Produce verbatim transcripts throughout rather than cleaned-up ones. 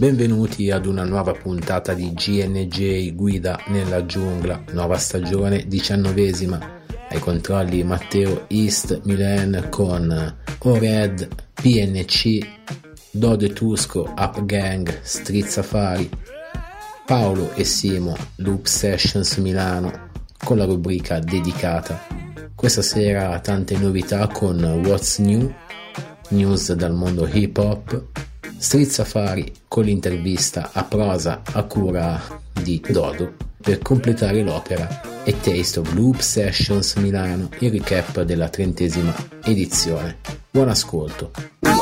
benvenuti ad una nuova puntata di G N J Guida nella giungla, nuova stagione, diciannovesima. Ai controlli Matteo East Milan con Ored, P N C, Dode Tusco, Up Gang, Street Safari, Paolo e Simo, Loop Sessions Milano con la rubrica dedicata. Questa sera tante novità con What's New, news dal mondo hip hop, Street Safari con l'intervista a prosa a cura di Dodo per completare l'opera e Taste of Loop Sessions Milano, il recap della trentesima edizione. Buon ascolto.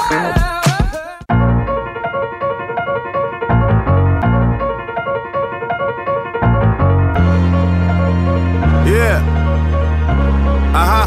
Yeah. Uh-huh.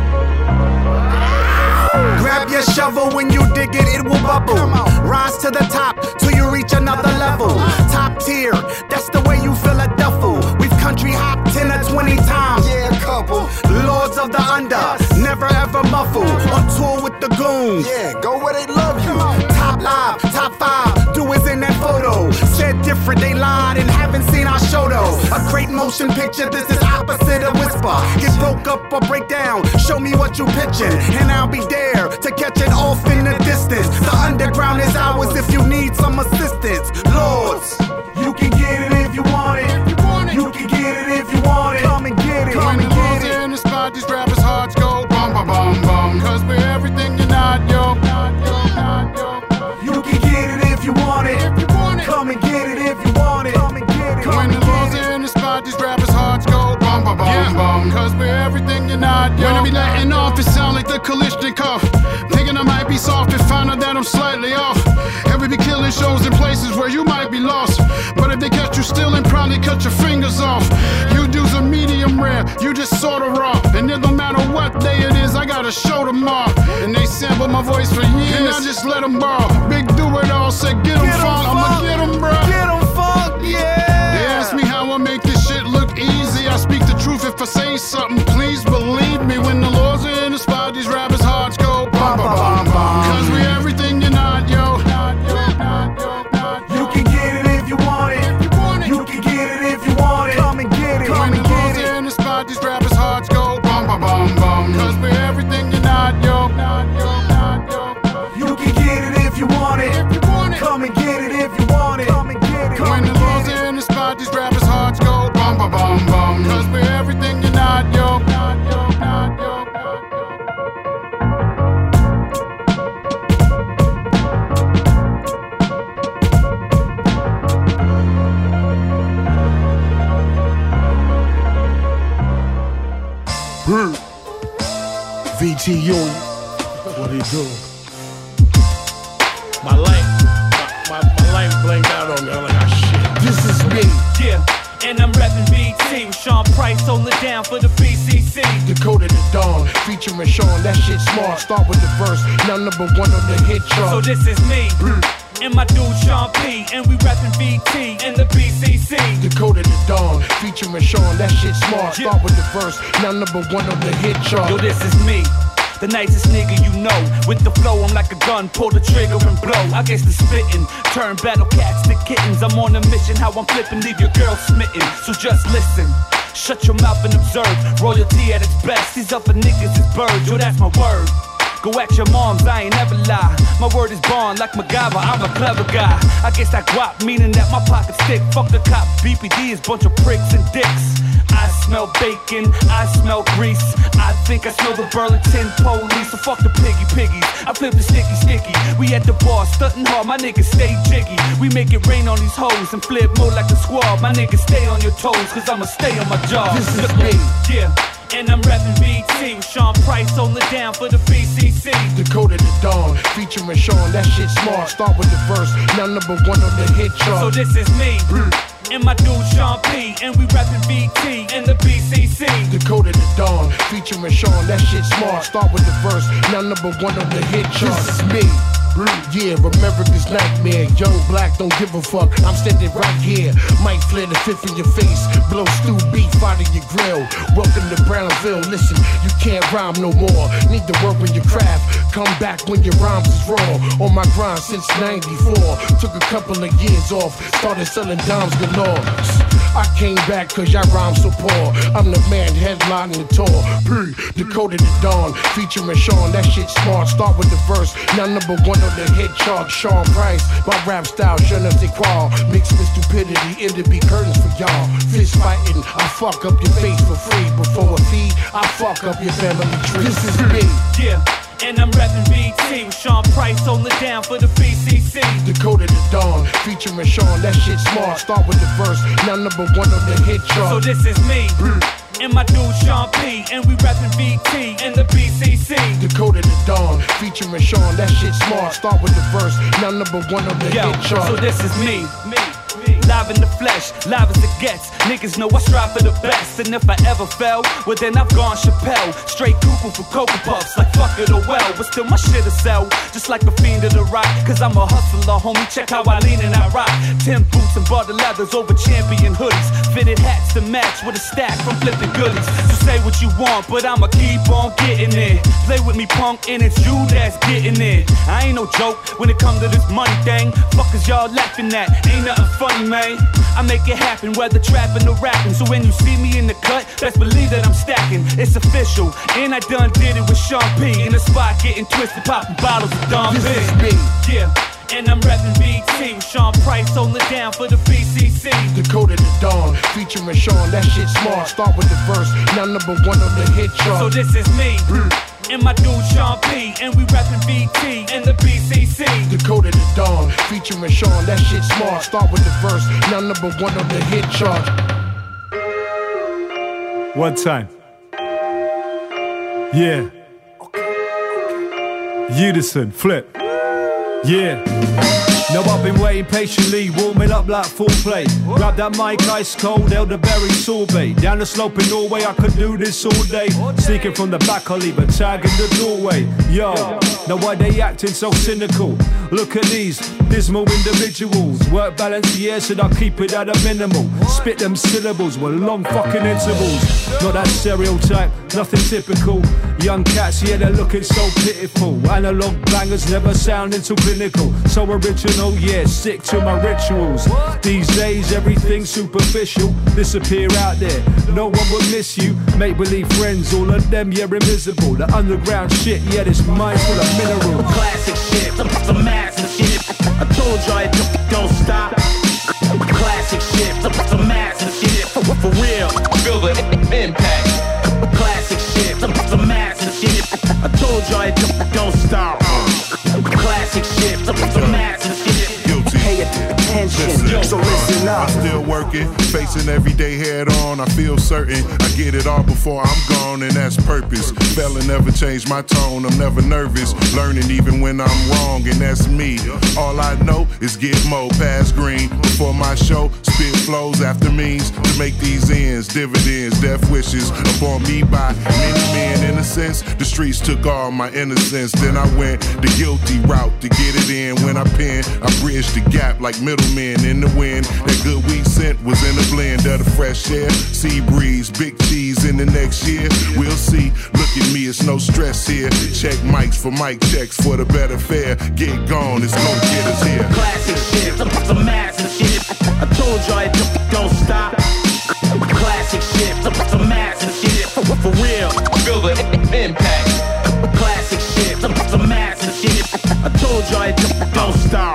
Grab your shovel, when you dig it, it will bubble. Rise to the top till you reach another level. Top tier, that's the way you fill a duffel. We've country hopped ten or twenty times. Yeah, a couple. Lords of the under, never ever muffle. On tour with the goons. Yeah, go where they love you. Top live, top five, do is in that photo. Said different, they lied and haven't seen our show though. A great motion picture, this is opposite of whisper. Get broke up or break down, show me what you pitching, and I'll be there to catch it off in the distance. The underground is ours if you need some assistance. Lords, you can get it if you want it. You can get it if you want it. Come and get it. Come and get it. In the spot, these rappers' hearts go bum bum bum bum. Cause we're everything you're not, yo. You can get it if you want it. Come and get it if you want it. Come and get it. When the Lord's in the spot, these rappers' hearts go bum bum bum bum. Cause we're everything you're not, yo. When I be letting off, it sound like the Kalishnikov. Thinking I might be soft and find out that I'm slightly off. And we be killing shows in places where you might be lost. But if they catch you stealing, probably cut your fingers off. You dudes are medium rare, you just sorta raw. And it don't matter what day it is, I gotta show them off. And they sample my voice for years, and I just let them borrow. Big do it all, said get them funk, I'ma get them, bro. Get them funk, yeah. They ask me how I make this shit look easy. I speak the truth if I say something, please believe me. When the Lord's in the spot, these rappers' hearts go bum bum bum bum. Cause we everything you're not, yo. You can get it if you want it. You can get it if you want it. Come and get it. Come and get it. In the spot, these rappers' hearts go bum bum bum bum. Cause we're everything you're not, yo. You can get it if you want it. Come and get it if you want it. Come and get it. When the Lord's in the spot, these rappers' hearts go bum bum bum bum. Cause we're everything you're not, yo. V T Unit, what he do? My light, my, my, my light blanked out on me. I'm like, ah, shit. This is me. Yeah, and I'm reppin' B T with Sean Price holding it down for the B C C. Dakota the Dawn, featuring Sean, that shit smart. Start with the verse, now number one on the hit chart. So this is me. And my dude Sean P, and we rapping V T and the B C C. Dakota the Dawn, featuring Sean, that shit smart. Start with the verse, now number one on the hit chart. Yo, this is me, the nicest nigga you know. With the flow, I'm like a gun, pull the trigger and blow. I guess the spittin', turn battle cats to kittens. I'm on a mission, how I'm flippin', leave your girl smitten. So just listen, shut your mouth and observe. Royalty at its best, these other niggas is birds. Yo, that's my word. Go ask your moms, I ain't never lie. My word is bond like MacGyver, I'm a clever guy. I guess that guap, meaning that my pockets thick. Fuck the cop, B P D is bunch of pricks and dicks. I smell bacon, I smell grease. I think I smell the Burlington police. So fuck the piggy piggies, I flip the sticky sticky. We at the bar, stuntin' hard, my niggas stay jiggy. We make it rain on these hoes and flip more like a squad. My niggas stay on your toes, cause I'ma stay on my job. This is me. Yeah. And I'm reppin' B T with Sean Price holding it down for the B C C. Dakota the Dawn, featuring Sean, that shit smart. Start with the verse, now number one on the hit chart. So this is me, and my dude Sean P, and we rapping B T and the B C C. Dakota the Dawn, featuring Sean, that shit smart. Start with the verse, now number one on the hit chart. This is me. Yeah, America's nightmare. Young black, don't give a fuck. I'm standing right here. Might flare the fifth in your face. Blow stew beef out of your grill. Welcome to Brownsville. Listen, you can't rhyme no more. Need to work on your craft. Come back when your rhymes is raw. On my grind since ninety-four. Took a couple of years off. Started selling dimes galore. I came back cause y'all rhyme so poor. I'm the man headlining the tour. P, Dakota the Dawn, featuring Sean, that shit smart. Start with the verse, now number one on the hit chart. Sean Price, my rap style, je ne sais quoi. Mixed with stupidity, it'll be curtains for y'all. Fist fighting, I fuck up your face for free. Before a fee, I fuck up your family tree. This is me. Yeah. And I'm rapping B T with Sean Price, hold it down for the B C C. Dakota the Dawn, featuring Sean, that shit smart. Start with the verse, now number one on the hit chart. So this is me, and my dude Sean P, and we rapping B T and the B C C. Dakota the Dawn, featuring Sean, that shit smart. Start with the verse, now number one on the Yo, hit chart. So this is me, me. Live in the flesh, live as it gets. Niggas know I strive for the best. And if I ever fell, well then I've gone Chappelle. Straight cuckoo for Cocoa Puffs, like fuck it or well. But still my shit'll sell, just like a fiend of the rock. Cause I'm a hustler, homie, check how I lean and I rock. Ten boots and butter leathers over champion hoodies. Fitted hats to match with a stack from flipping goodies. So say what you want, but I'ma keep on getting it. Play with me punk and it's you that's getting it. I ain't no joke when it comes to this money thing. Fuckers y'all laughing at, ain't nothing funny, man. I make it happen, whether trapping or rapping. So when you see me in the cut, best believe that I'm stacking. It's official, and I done did it with Sean P. In the spot, getting twisted, popping bottles of Don This B. is me. Yeah, and I'm rapping B T with Sean Price, hold it down for the B C C. Dakota the Dawn, featuring Sean, that shit smart. Start with the verse, now number one on the hit chart. So this is me. And my dude Sean P, and we rapping B T and the B C C. Dakota the Dawn, featuring Sean, that shit smart. Start with the verse, now number one on the hit chart. One time. Yeah. Unison, flip. Yeah. Now I've been waiting patiently, warming up like full play. Grab that mic, ice cold, elderberry sorbet. Down the slope in Norway, I could do this all day. Sneaking from the back, I'll leave a tag in the doorway. Yo, now why they acting so cynical? Look at these dismal individuals. Work balance, yeah, should I keep it at a minimal? Spit them syllables with long fucking intervals. Not that stereotype, nothing typical. Young cats, yeah, they're looking so pitiful. Analog bangers never sounding too clinical. So original, yeah, stick to my rituals. These days, everything's superficial. Disappear out there, no one will miss you. Make believe friends, all of them, yeah, invisible. The underground shit, yeah, this mind full of minerals. Classic shit, some, some massive shit. I told y'all it don't stop. Classic shit, some, some massive shit. For, for real, feel the impact. Classic shit, some, some massive shit. I told y'all it don't stop. Classic shit, some, some massive shit. Pay attention, so listen up. I'm still working, facing every day head on. I feel certain I get it all before I'm gone, and that's purpose. Fella never changed my tone, I'm never nervous. Learning even when I'm wrong, and that's me. All I know is get more past green. Before my show, spit flows after means to make these ends, dividends, death wishes upon me by many men. In a sense, the streets took all my innocence. Then I went the guilty route to get it in. When I pen, I bridged the gap like middlemen in the wind. That good weed scent was in the blend of the fresh air. Sea breeze, big cheese in the next year. We'll see. Look at me, it's no stress here. Check mics for mic checks for the better fare. Get gone, it's gon' get us here. Classic shit, some, some massive shit. I told y'all it don't stop. Classic shit, some, some massive shit. For, for real, feel the impact. Classic shit, some, some massive shit. I told y'all it don't stop.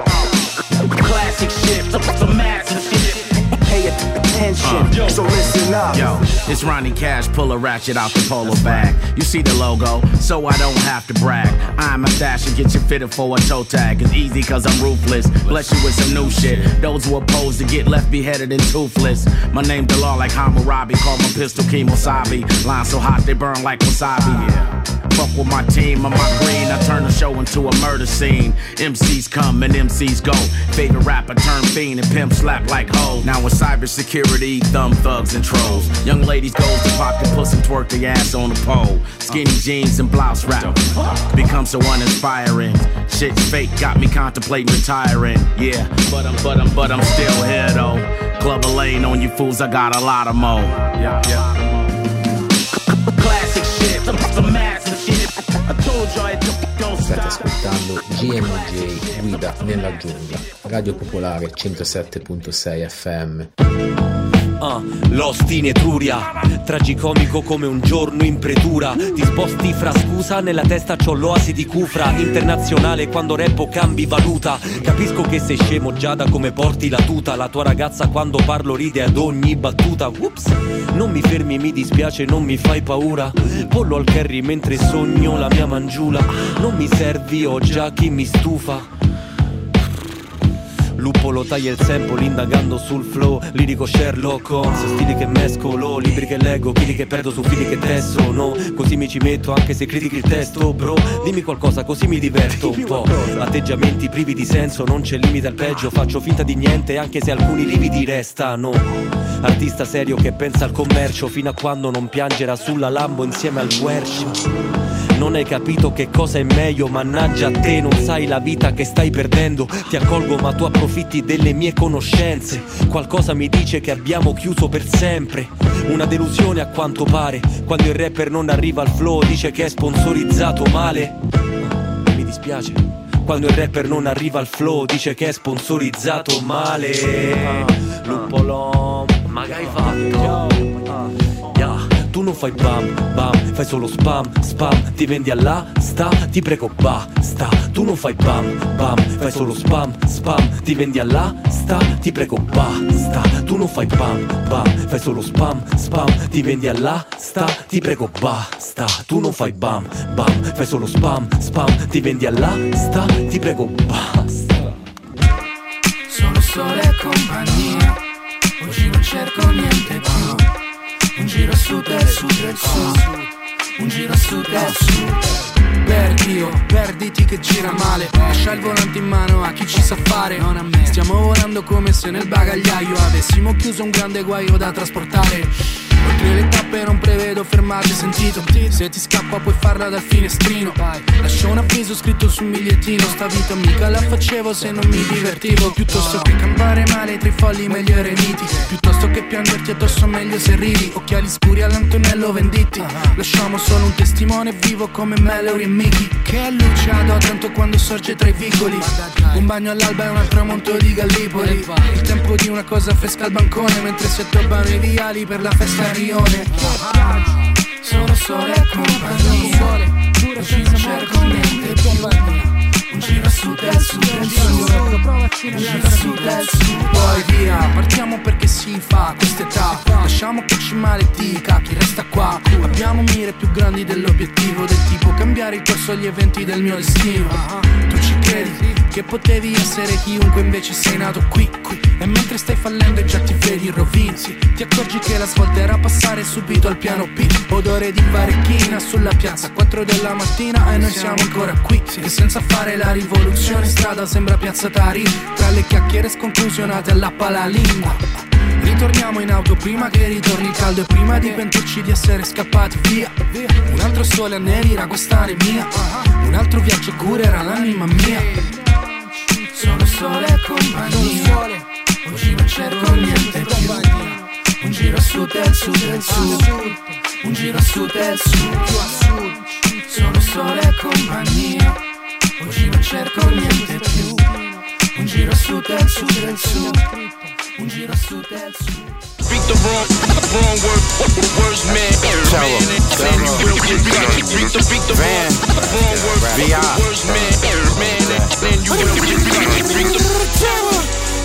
Classic shit, some, some massive shit. Pay attention, uh, so listen up. Yo, it's Ronnie Cash, pull a ratchet out the polo bag. You see the logo, so I don't have to brag. I'm a stash and get you fitted for a toe tag. It's easy cause I'm ruthless, bless you with some new shit. Those who oppose to get left beheaded and toothless. My name Delar like Hammurabi, call my pistol Kemosabe. Lines so hot they burn like wasabi, yeah. fuck with my team, I'm my green. I turn the show into a murder scene. M Cs come and M Cs go. Favorite rapper turn fiend and pimp slap like hoes. Now with cybersecurity, thumb thugs and trolls. Young ladies go to pop the puss and twerk the ass on the pole. Skinny jeans and blouse rap become so uninspiring. Shit's fake, got me contemplating retiring. Yeah, but I'm, but I'm, but I'm still here though. Club a lane on you fools, I got a lot of mo. Yeah, yeah. Classic shit, some massive shit. I told you I don't State stop. ascoltando G N J, Guida nella giungla, Radio Popolare centosette virgola sei F M. Uh, Lost in Etruria, tragicomico come un giorno in pretura. Ti sposti fra scusa, nella testa c'ho l'oasi di Cufra. Internazionale quando rappo cambi valuta. Capisco che sei scemo già da come porti la tuta. La tua ragazza quando parlo ride ad ogni battuta. Ups, non mi fermi, mi dispiace, non mi fai paura. Pollo al curry mentre sogno la mia mangiula. Non mi servi, ho già chi mi stufa. Lupo lo taglia il sample indagando sul flow. Lirico Sherlock Holmes, stili che mescolo. Libri che leggo, fili che perdo su fili che testo. No, così mi ci metto anche se critichi il testo. Bro, dimmi qualcosa così mi diverto un po'. Atteggiamenti privi di senso, non c'è limite al peggio. Faccio finta di niente anche se alcuni lividi restano. Artista serio che pensa al commercio, fino a quando non piangerà sulla Lambo insieme al quercio. Non hai capito che cosa è meglio, mannaggia a te, non sai la vita che stai perdendo. Ti accolgo ma tu approfitti delle mie conoscenze. Qualcosa mi dice che abbiamo chiuso per sempre. Una delusione a quanto pare. Quando il rapper non arriva al flow dice che è sponsorizzato male. Mi dispiace. Quando il rapper non arriva al flow dice che è sponsorizzato male. Lupolom, ma che hai fatto? Yeah. Tu non fai bam, bam, fai solo spam, spam. Ti vendi all'asta, ti prego basta. Tu non fai bam, bam, fai solo spam, spam. Ti vendi all'asta, ti prego basta. Tu non fai bam, bam, fai solo spam, spam. Ti vendi all'asta, ti prego basta. Tu non fai bam, bam, fai solo spam, spam. Ti vendi all'asta, ti prego basta. Sono sole e compagnia, oggi non cerco niente più. Un giro a sud del sud del sud, un giro a sud del sud. Perdio, perditi che gira male. Lascia il volante in mano a chi ci sa fare, non a me. Stiamo volando come se nel bagagliaio avessimo chiuso un grande guaio da trasportare. Oltre le tappe non prevedo fermate, sentito? Se ti scappa puoi farla dal finestrino. Lascio un avviso scritto sul bigliettino. Sta vita mica la facevo se non mi divertivo. Piuttosto che campare male tra i folli meglio eremiti. Piuttosto che piangerti addosso meglio se ridi. Occhiali scuri all'Antonello Venditti. Lasciamo solo un testimone vivo come Mallory e Mickey, che luce adò tanto quando sorge tra i vicoli. Un bagno all'alba e un tramonto di Gallipoli. Il tempo di una cosa fresca al bancone mentre si addobbano i viali per la festa a Rione. Sono sole e compagnia, oggi non cerco niente più. Un giro a sud del sud del sud, un giro a sud del sud. Poi via, partiamo perché si fa quest'età. Lasciamo che ci maledica chi resta qua. Abbiamo mire più grandi dell'obiettivo, del tipo cambiare il corso agli eventi del mio destino. Tu ci credi che potevi essere chiunque, invece sei nato qui, qui. E mentre stai fallendo e già ti vedi in rovinzi, ti accorgi che la svolta era passare subito al piano P. Odore di varechina sulla piazza, quattro della mattina e noi siamo ancora qui. Che senza fare la rivoluzione in strada sembra piazza Tari, tra le chiacchiere sconclusionate alla palalingua. Ritorniamo in auto prima che ritorni il caldo e prima di pentirci di essere scappati via. Un altro sole annerirà questa anemia, un altro viaggio curerà l'anima mia. Sono sole e compagnia, oggi non cerco niente più. Un giro a sud del sud del sud, un giro a sud del sud. Sono sole e compagnia, oggi non cerco niente più. Un giro a sud del sud del sud, un giro a sud del sud. Speak the wrong, wrong word, words, man. Tell him, tell him. Speak the, speak the wrong, wrong word, words, man. Man, then you will get speak the.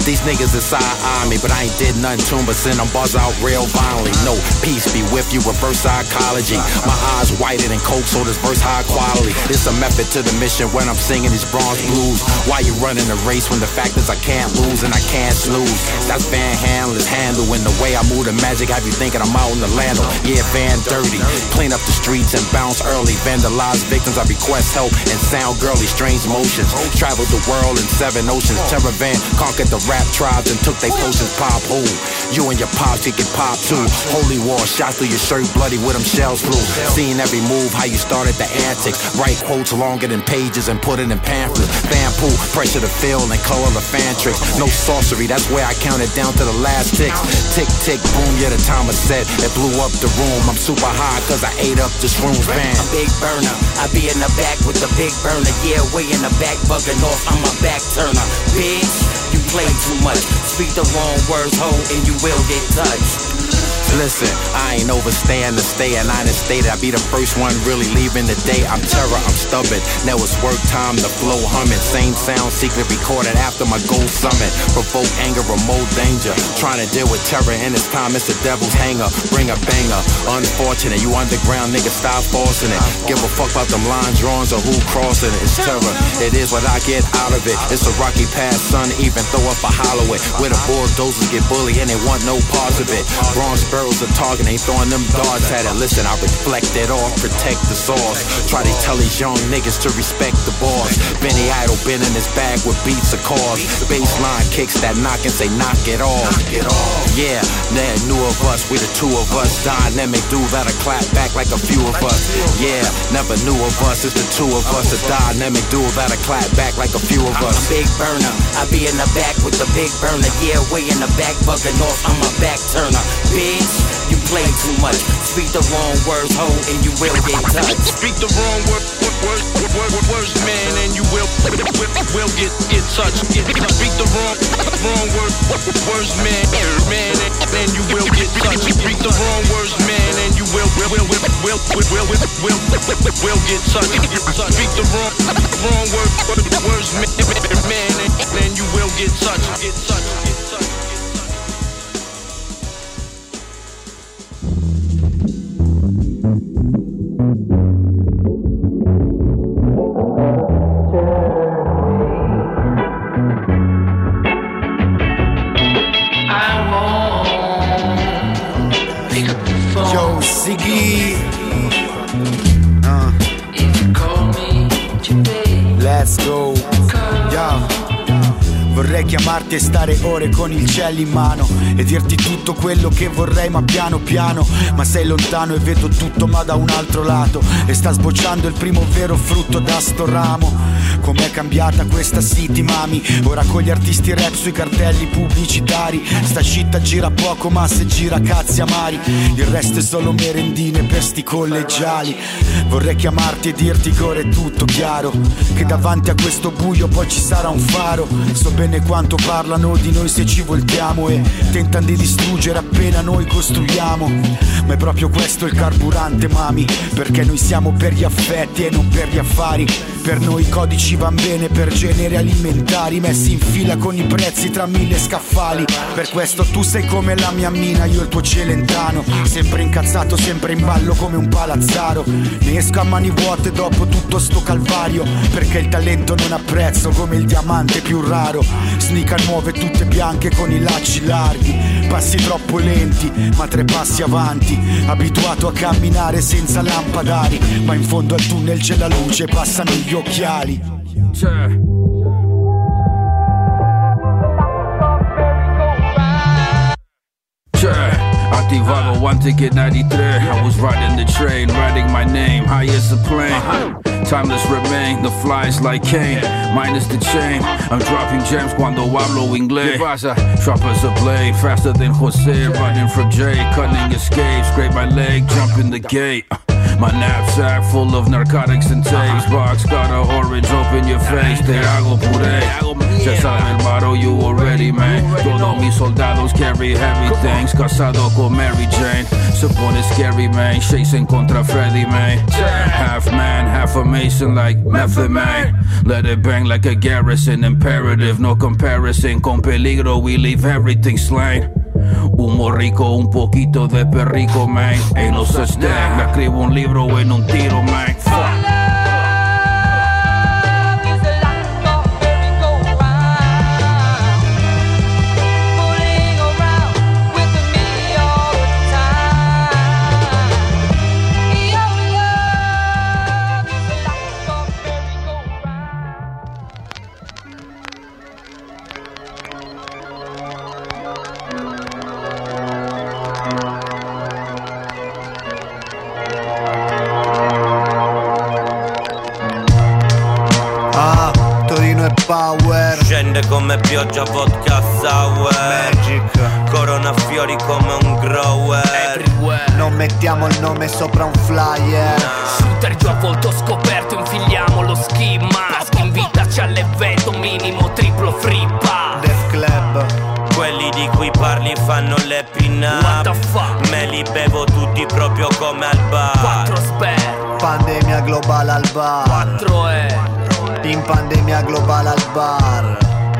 These niggas inside eye me, but I ain't did nothing to them but send them bars out real violently. No, peace be with you, reverse psychology. My eyes whiter than coke, so this verse high quality. It's a method to the mission when I'm singing these bronze blues. Why you running the race when the fact is I can't lose and I can't snooze? That's Van Hanlen's handle. And the way I move the magic have you thinking I'm out in the lando. Yeah, Van Dirty. Clean up the streets and bounce early. Vandalize victims, I request help and sound girly. Strange motions. Traveled the world in seven oceans. Terror Van conquered the rap tribes and took they potions. Pop who? You and your pops could get popped too. Holy war, shot through your shirt, bloody with them shells flew. Seeing every move, how you started the antics. Write quotes longer than pages and put it in pamphlets. Fan pool, pressure to fill and color the fan tricks. No sorcery, that's where I counted down to the last ticks. Tick, tick, boom, yeah, the timer set. It blew up the room. I'm super high cause I ate up this room's van. A big burner, I be in the back with the big burner. Yeah, way in the back, bugging off, I'm a back turner. Bitch, you play too much. Speak the wrong words, ho, and you will get touched. Listen, I ain't overstaying to stay, and I done stated I be the first one really leaving the day. I'm terror, I'm stubborn. Now it's work time, the flow humming. Same sound, secret recorded after my gold summit. Provoke anger, remote danger. Trying to deal with terror, and it's time it's the devil's hanger. Bring a banger. Unfortunate, you underground niggas stop forcing it. Give a fuck about them line drawings or who crossing it. It's terror, it is what I get out of it. It's a rocky path, son, even throw up a hollow it. Where the bulldozers get bullied and they want no parts of it. Bronze a target, ain't throwing them darts at it. Listen, I reflect it off, protect the source. Try to tell these young niggas to respect the boss. Benny Idol been in his bag with beats of cars. Baseline kicks that knock and say knock it off. Yeah, never knew of us, we the two of us. Dynamic dude that'll clap back like a few of us. Yeah, never knew of us, it's the two of us. A dynamic dude that'll clap back like a few of us. I'm a big burner, I be in the back with the big burner. Yeah, way in the back, bugging off, I'm a back turner. Bitch, you play too much. Speak the wrong words, ho, and you will get touched. Speak the wrong word, word, word, word, words, man, and you will will, will get get touched. Get, speak the wrong wrong word, words, man, man, and you will get touched. Speak the wrong words, man, and you will will will will will will will will, will get touched. Speak the wrong wrong word, words, man, man, and you will get touched. Get touched. Get touched. Yo, Ziggy. Uh. Let's go. Yo. Vorrei chiamarti e stare ore con il cielo in mano e dirti tutto quello che vorrei, ma piano piano. Ma sei lontano e vedo tutto ma da un altro lato, e sta sbocciando il primo vero frutto da sto ramo. Com'è cambiata questa city, mami? Ora con gli artisti rap sui cartelli pubblicitari. Sta città gira poco ma se gira cazzi amari. Il resto è solo merendine per sti collegiali. Vorrei chiamarti e dirti che ora è tutto chiaro, che davanti a questo buio poi ci sarà un faro. So bene quanto parlano di noi se ci voltiamo e tentano di distruggere appena noi costruiamo. Ma è proprio questo il carburante, mami, perché noi siamo per gli affetti e non per gli affari. Per noi i codici van bene per generi alimentari, messi in fila con i prezzi tra mille scaffali. Per questo tu sei come la mia mina, io il tuo Celentano, sempre incazzato, sempre in ballo come un palazzaro. Ne esco a mani vuote dopo tutto sto calvario, perché il talento non ha prezzo come il diamante più raro. Sneaker nuove tutte bianche con i lacci larghi, passi troppo lenti ma tre passi avanti. Abituato a camminare senza lampadari, ma in fondo al tunnel c'è la luce, passano gli occhiali. C'è. C'è. Attivavo one ticket ninety-three. I was riding the train, writing my name high as a plane. Timeless remain, the flies like Kane, minus the chain. I'm dropping gems cuando hablo inglés. Sharp as a blade, faster than Jose, running from Jay. Cunning escape, scrape my leg, jump in the gate. My knapsack full of narcotics and tapes. Box got a orange, open your face. Te hago puré. Ya sabe el motto, you already, man. Todos mis soldados carry heavy things. Casado con Mary Jane. Se pone scary, man. Chasing contra Freddy, man. Half man, half affirmation like method man. Let it bang like a garrison, imperative, no comparison. Con peligro we leave everything slain. Humo rico, un poquito de perrico, man. Ain't no such thing. Me escribo un libro en un tiro, man. Fuck. Scende come pioggia vodka sour Magic. Corona fiori come un grower Everywhere. Non mettiamo il nome sopra un flyer no. Shooter giù a volto scoperto, infiliamo lo ski mask. Invitaci all'evento minimo triplo free pass. Def Club. Quelli di cui parli fanno le pin-up. What the fuck? Me li bevo tutti proprio come al bar. Quattro spare. Pandemia globale al bar. Quattro E. In pandemia globale al bar.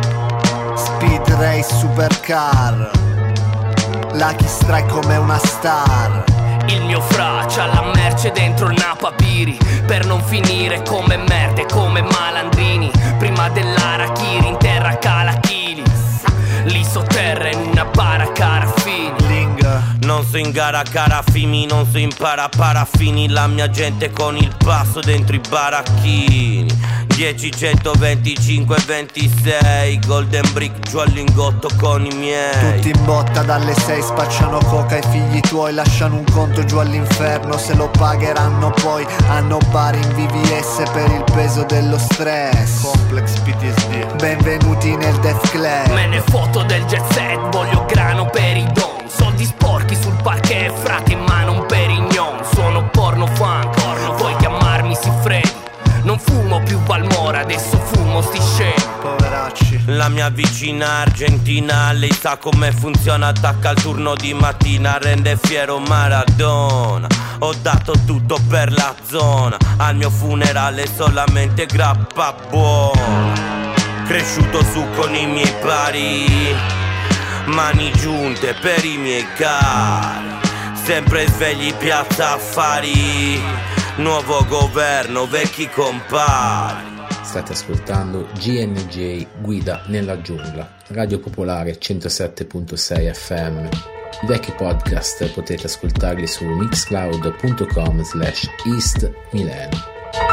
Speed race supercar. Lucky Strike come una star. Il mio fra c'ha la merce dentro il Napapiri. Per non finire come merde, come malandrini. Prima dell'Arachiri in terra cala chili. Lì sotterra in una bara carafini. Ling. Non so in gara carafimi, non so impara paraffini. La mia gente con il passo dentro i baracchini. dieci, cento, venticinque, ventisei Golden brick giù al lingotto con i miei. Tutti in botta dalle sei, spacciano coca ai figli tuoi. Lasciano un conto giù all'inferno, se lo pagheranno poi. Hanno bar in V V S per il peso dello stress. Complex P T S D. Benvenuti nel Def Club. Me ne foto del jet set, voglio grano per i don. Soldi sporchi sul parquet, frate ma non perignon. Sono porno fan, porno, vuoi chiamarmi si freddi. Non fumo più Valmora, adesso fumo sti scemi. Poveracci. La mia vicina argentina, lei sa come funziona. Attacca al turno di mattina, rende fiero Maradona. Ho dato tutto per la zona. Al mio funerale solamente grappa buona. Cresciuto su con i miei pari, mani giunte per i miei cari. Sempre svegli piazza affari. Nuovo governo, vecchi compari. State ascoltando G N J Guida nella giungla, Radio Popolare centosette virgola sei F M. I vecchi podcast potete ascoltarli su mixcloud punto com slash east millennium.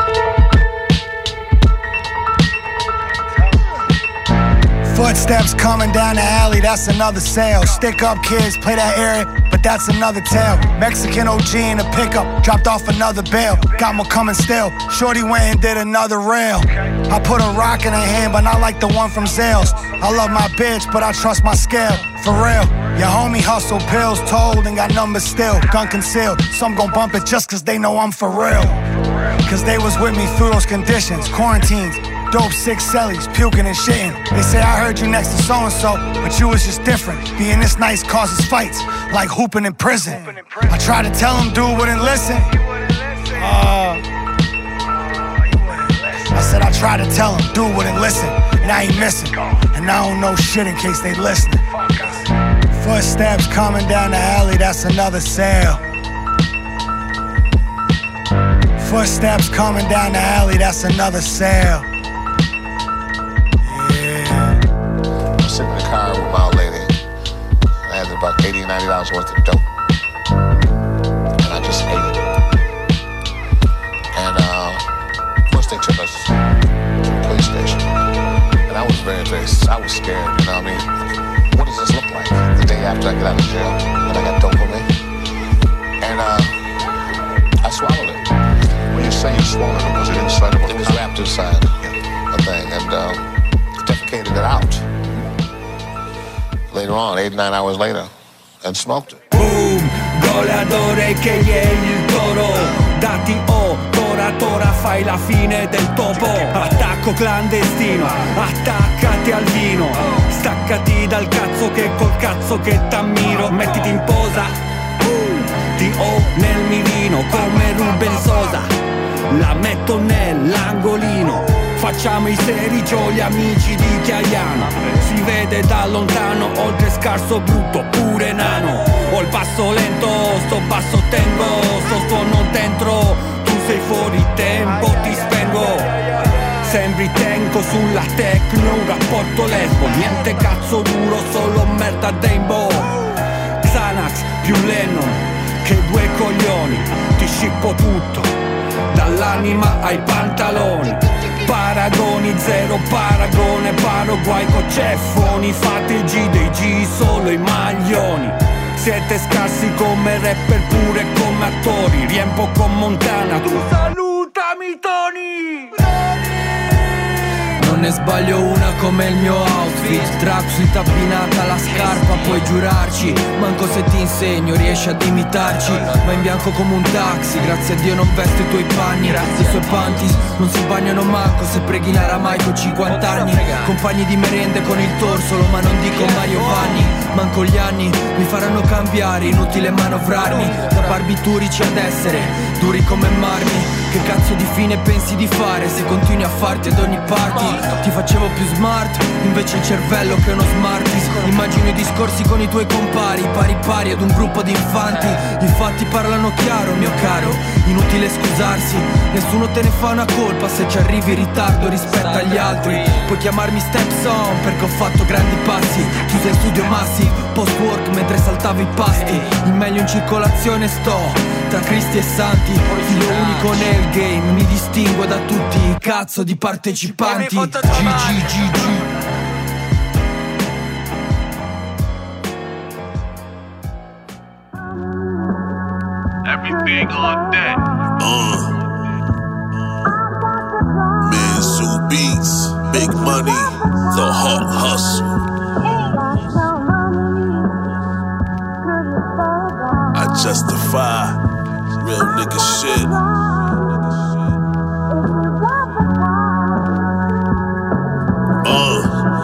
Footsteps coming down the alley, that's another sale. Stick up kids, play that area, but that's another tale. Mexican O G in a pickup, dropped off another bail. Got more coming still, shorty went and did another rail. I put a rock in her hand, but not like the one from Zales. I love my bitch, but I trust my scale, for real. Your homie hustle pills, told and got numbers still. Gun concealed, some gon' bump it just cause they know I'm for real. Cause they was with me through those conditions, quarantines. Dope six cellies, puking and shitting. They say I heard you next to so-and-so, but you was just different. Being this nice causes fights, like hooping in prison. I tried to tell him dude wouldn't listen. Uh, I said I tried to tell him dude wouldn't listen. Now he missing, and I don't know shit in case they listening. Footsteps coming down the alley, that's another sale. Footsteps coming down the alley, that's another sale. Sitting in the car with my old lady. I had about eighty, ninety dollars worth of dope. And I just ate it. And uh, first they took us to the police station. And I was very, very, I was scared, you know what I mean? What does this look like the day after I get out of jail and I got dope on me? And uh, I swallowed it. When you say you swallowed it, was it inside of it? It was wrapped inside a thing. And uh, defecated it out. Later on, eight, nine hours later, and smoked it. Boom, goleadore che gli è il toro. Dati oh, tora tora fai la fine del topo. Attacco clandestino, attaccati al vino. Staccati dal cazzo che col cazzo che t'ammiro. Mettiti in posa, uh, ti ho nel mirino come Ruben Sosa. la metto nell'angolino. Facciamo i seri gli amici di Chiaiano. Si vede da lontano, oltre scarso brutto, pure nano. Ho il passo lento, sto basso tengo, sto suono dentro. Tu sei fuori tempo, ti spengo. Sembri tenco sulla techno, un rapporto lesbo. Niente cazzo duro, solo merda Rainbow. Xanax più Lennon che due coglioni. Ti scippo tutto, dall'anima ai pantaloni. Paragoni, zero paragone, paro guai con ceffoni. Fate il G dei G, solo i maglioni. Siete scarsi come rapper, pure come attori. Riempo con Montana, tu salutami Tony. Non ne sbaglio una come il mio outfit. Tracksuit abbinata alla scarpa, puoi giurarci. Manco se ti insegno riesci ad imitarci. Ma in bianco come un taxi, grazie a Dio non vesto i tuoi panni. I suoi panties non si bagnano manco se preghi in aramaico cinquanta anni. Compagni di merende con il torsolo, ma non dico mai Giovanni. Manco gli anni mi faranno cambiare, inutile manovrarmi. Da barbiturici ad essere duri come marmi. Che cazzo di fine pensi di fare se continui a farti ad ogni party? Ti facevo più smart, invece il cervello che uno smarties. Immagino i discorsi con i tuoi compari, pari pari ad un gruppo di infanti. I fatti parlano chiaro, mio caro, inutile scusarsi. Nessuno te ne fa una colpa se ci arrivi in ritardo rispetto agli altri. Puoi chiamarmi Stepson perché ho fatto grandi passi. Chiuso in studio massi, post work mentre saltavo i pasti. Il meglio in circolazione sto tra Cristi e Santi, figlio unico nel game, mi distingo da tutti i cazzo di partecipanti. G G G G. Everything on deck. Uh. Mansu Beats, big money, the hot hustle. I justify real nigga shit. Uh.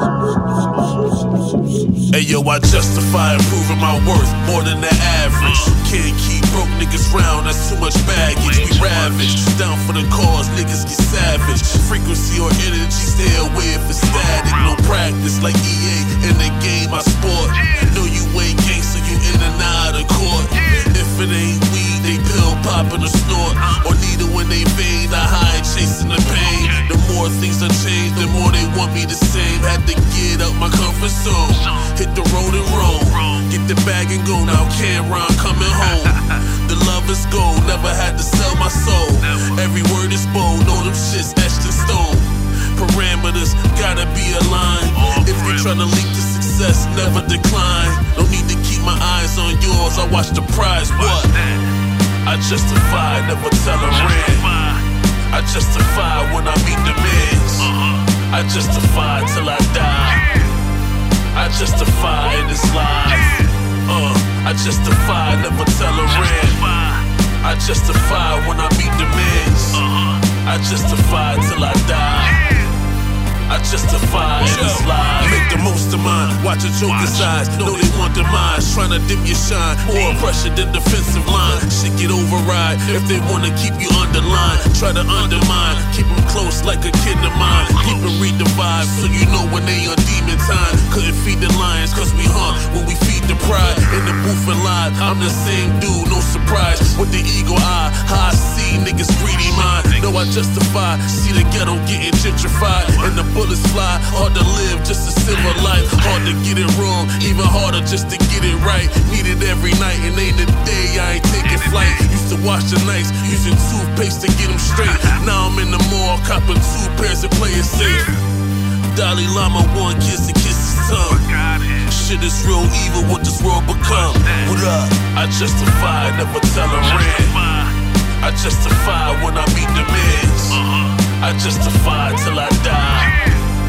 Hey yo, I justify improving my worth more than the average. Can't keep broke niggas round, that's too much baggage. We ravage, down for the cause, niggas get savage. Frequency or energy, stay away if it's static. No practice like E A in the game I sport. Know you ain't gangsta, you in and out of court. If it ain't weed, they pill poppin' or snort. Or needle when they vein, I hide chasing the pain. The more things I change, the more they want me the same. Had to get out my comfort zone, hit the road and roll. Get the bag and go, now Cameron coming home. The love is gold, never had to sell my soul. Every word is bold, know them shits etched in stone. Parameters gotta be aligned. If you're tryna leap to success, never decline. No need to keep my eyes on yours, I watch the prize. What? I justify, never tell a rant. I justify when I meet demands. I justify till I die. I justify in this life. Uh, I justify, never tell a rant. I justify when I meet demands. I justify till I die. I justify in this life. Make the most of mine. Watch a joker's eyes. Know they want demise. Tryna dim your shine. More pressure than defensive line. Shit get override. If they wanna keep you underlined, try to undermine. Keep them close like a kid of mine. Keep them read the vibe so you know when they on demon time. Couldn't feed the lions cause we hunt when we feed the pride. In the booth and live, I'm the same dude, no surprise. With the eagle eye, how I see niggas greedy mind. Know I justify. See the ghetto getting gentrified. And the bullets fly, hard to live, just a civil life. Hard to get it wrong, even harder just to get it right. Need it every night, and ain't a day I ain't taking flight. Used to wash the nights, using toothpaste to get them straight. Now I'm in the mall, copping two pairs and playing safe. Dalai Lama, one kiss to kiss his tongue. Shit is real evil, what this world become. What up? I justify, never tell a rant. I justify when I meet demands. I justify till I die.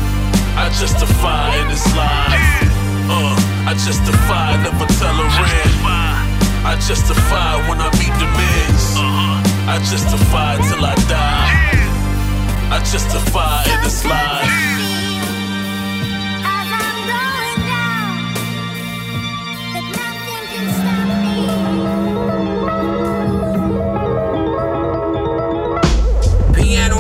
I justify in this life. Uh, I justify, never tell a rant. I justify when I meet demands. I justify till I die. I justify in this life.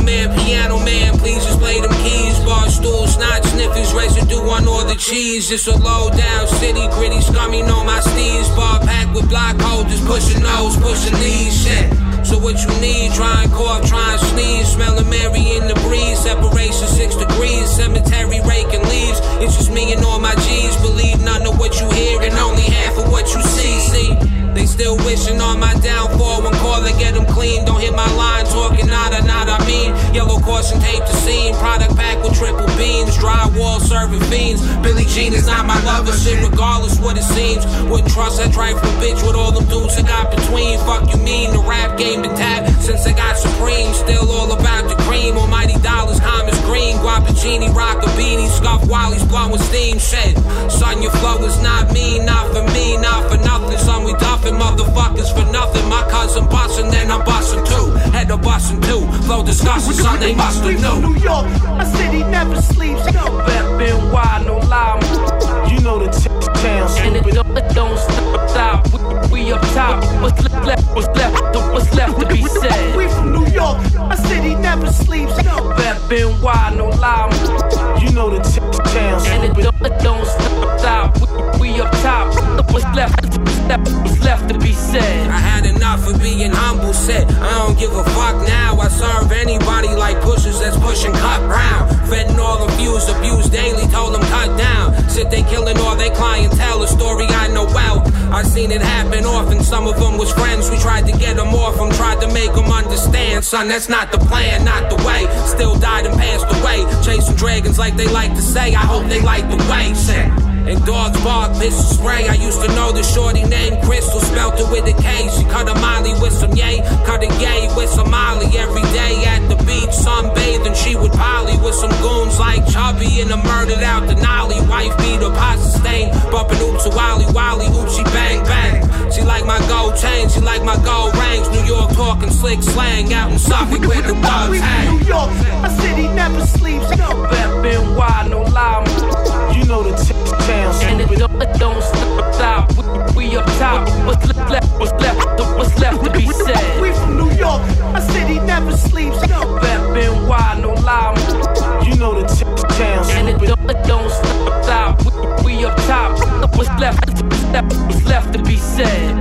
man, piano man, please just play them keys. Bar stools, snot sniffers, residue on all the cheese. It's a low down city, gritty, scummy, know my steez. Bar packed with block holders, pushing nose, pushing these shit. So what you need, try and cough, try and sneeze. Smelling Mary in the breeze, separation six degrees. Cemetery raking leaves, it's just me and all my G's. Believe none of what you hear and only half of what you see. See, they still wishing on my downfall. One call to get them clean, don't hit my line, talking nada, nada, I mean. Yellow caution tape the scene, product pack with triple beans. Drywall serving fiends, Billie Jean is not my lover. Shit, regardless what it seems. Wouldn't trust that trifling bitch with all them dudes I got between. Fuck you mean, the rap game been tapped since I got Supreme. Still all about the cream, almighty dollars, Commerce green. Guappuccini, rock a beanie, scuff Wally's blowing steam. Shit, son, your flow is not me, not for me, not for nothing. Son, we duffing motherfuckers for nothing. My cousin bustin', then I'm bustin' too. Head to bustin' too. Flow discussion, son, they must have knew. New York, my city never sleeps. Bet been wide, no lie. You know the t- town, and it don't, it don't stop. We, we up top. What's left? What's left? What's left to be said? We from New York, my city never sleeps. Bet been wide, no lie. You know the t- town, and it don't, it don't stop. We, we up top. What's left? What's left to be said? I had enough of being humble, said I don't give a fuck now. I serve anybody like pushers that's pushing cut brown. Fentanyl infused, abused daily, told them cut down. Said they killing all they clientele, a story I know well. I seen it happen often, some of them was friends. We tried to get them off them, tried to make them understand. Son, that's not the plan, not the way. Still died and passed away, chasing dragons like they like to say. I hope they like the way, said. And dogs bark, pistol spray. I used to know the shorty named Crystal, spelt it with a K. She cut a molly with some yay, cut a yay with some molly. Every day at the beach, sunbathing, she would poly with some goons like Chubby in a murdered out Denali. Wife beat her, pasta stain, bumping oops a wally wally, oopsie bang bang. She like my gold chain, she like my gold rings. New York talking slick slang, out in Suffolk where the thugs hang. New York, my city never sleeps. Bet been wide, no lie. You know the t- town, and it don't, it don't stop. We, we up top. What's left? What's left? What's left to be said? We from New York, my city never sleeps. Bet been wide, no lie. You know the t- town, and it don't, it don't stop. We, we up top. What's left? What's left to be said?